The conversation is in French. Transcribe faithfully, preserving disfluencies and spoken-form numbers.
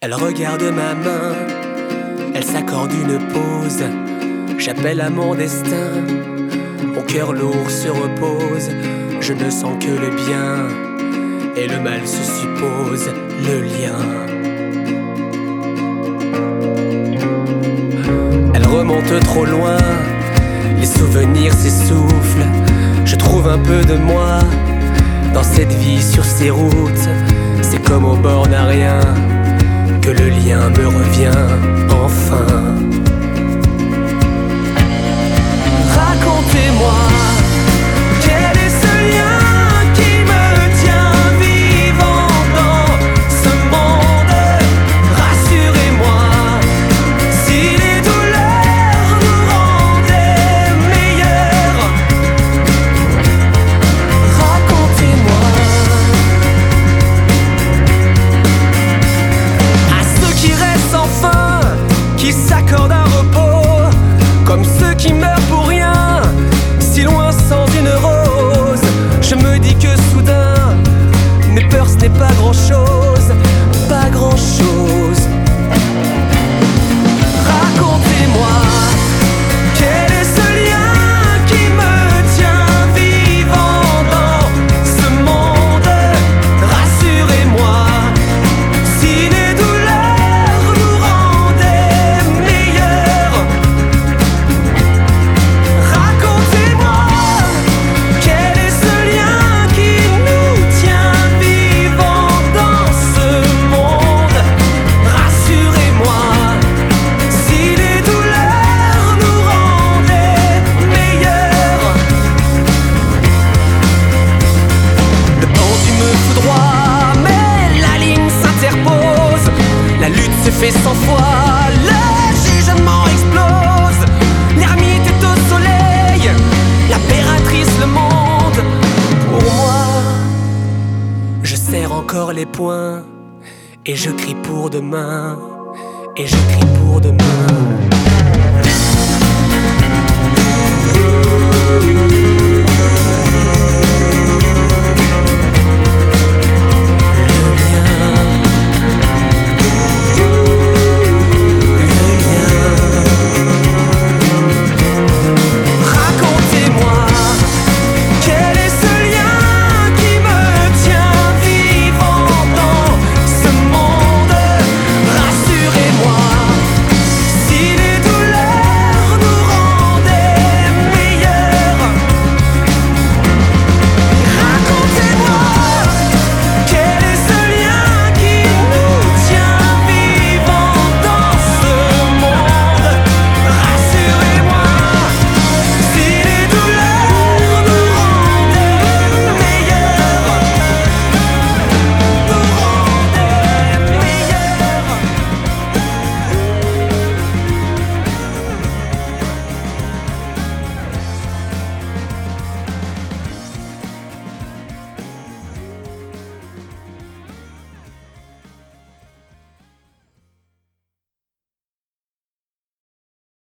Elle regarde ma main, elle s'accorde une pause. J'appelle à mon destin, mon cœur lourd se repose. Je ne sens que le bien, et le mal se suppose, le lien. Elle remonte trop loin, les souvenirs s'essoufflent. Je trouve un peu de moi dans cette vie sur ces routes. C'est comme au bord d'un rien que le lien me revient enfin. Racontez-moi, quel est ce lien qui me tient vivant dans ce monde? Rassurez-moi, si les douleurs nous rendaient meilleurs. Racontez-moi. À ceux qui restent sans fin, qui s'accordent un repos, comme ceux qui meurent pour rien, si loin sans une rose. Je me dis que soudain, mes peurs ce n'est pas grand chose, pas grand chose. Racontez-moi, quel est ce lien qui me tient vivant dans ce monde? Rassurez-moi, si les douleurs nous rendaient meilleurs. Racontez-moi, quel est ce lien qui nous tient vivant dans ce monde? Rassurez-moi, si les douleurs nous rendaient meilleurs. Le pendu me foudroie, mais la ligne s'interpose. La lutte se fait cent fois, le jugement explose. L'ermite est au soleil, l'impératrice le monde. Pour moi, je serre encore les poings, et je crie pour demain, et je crie pour demain.